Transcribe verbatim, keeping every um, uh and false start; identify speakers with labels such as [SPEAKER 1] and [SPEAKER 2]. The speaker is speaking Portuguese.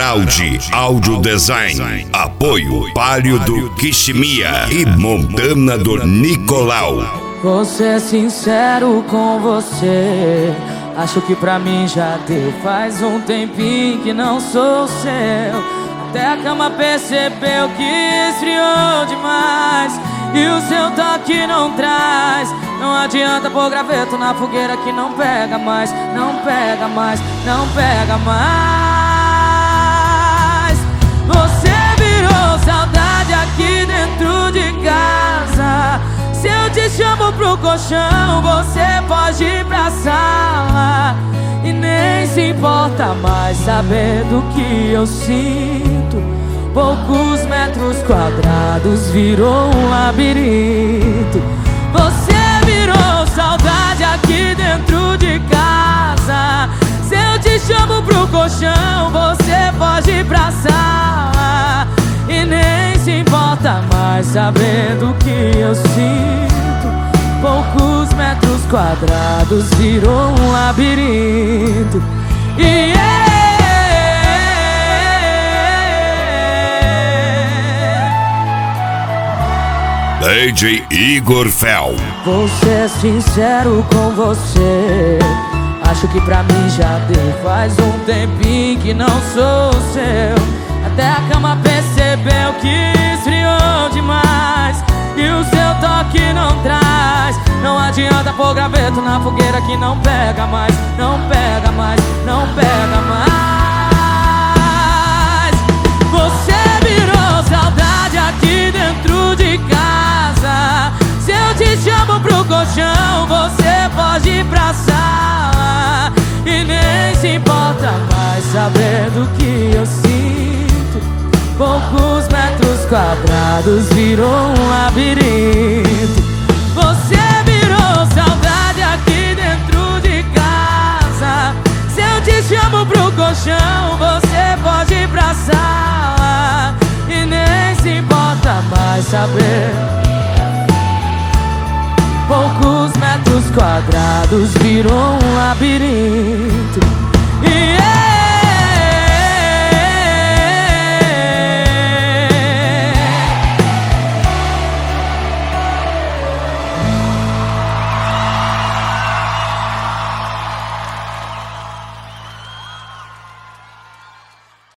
[SPEAKER 1] Araldi Audio Design. Apoio Palio do Kishimia e Montana do Nicolau.
[SPEAKER 2] Vou ser sincero com você, acho que pra mim já deu. Faz um tempinho que não sou seu. Até a cama percebeu que esfriou demais e o seu toque não traz. Não adianta pôr graveto na fogueira que não pega mais. Não pega mais, não pega mais. Você virou saudade aqui dentro de casa. Se eu te chamo pro colchão, você pode ir pra sala e nem se importa mais saber do que eu sinto. Poucos metros quadrados virou um labirinto. Você virou saudade aqui dentro de casa. Se eu te chamo pro colchão, você pode ir pra sala e nem se importa mais saber do que eu sinto. Poucos metros quadrados virou um labirinto. Yeah.
[SPEAKER 1] D J Igor Fel.
[SPEAKER 2] Vou ser sincero com você, acho que pra mim já deu. Faz um tempinho que não sou seu. Até a cama percebeu que esfriou demais e o seu toque não traz. Não adianta pôr graveto na fogueira que não pega mais. Não pega mais, não pega mais. Você virou saudade aqui dentro de casa. Se eu te chamo pro colchão, você pode ir pra sala e nem se importa mais saber do que eu sinto. Poucos metros quadrados virou um labirinto. Você virou saudade aqui dentro de casa. Se eu te chamo pro colchão, você pode ir pra sala e nem se importa mais saber. Poucos metros quadrados virou um labirinto. Yeah.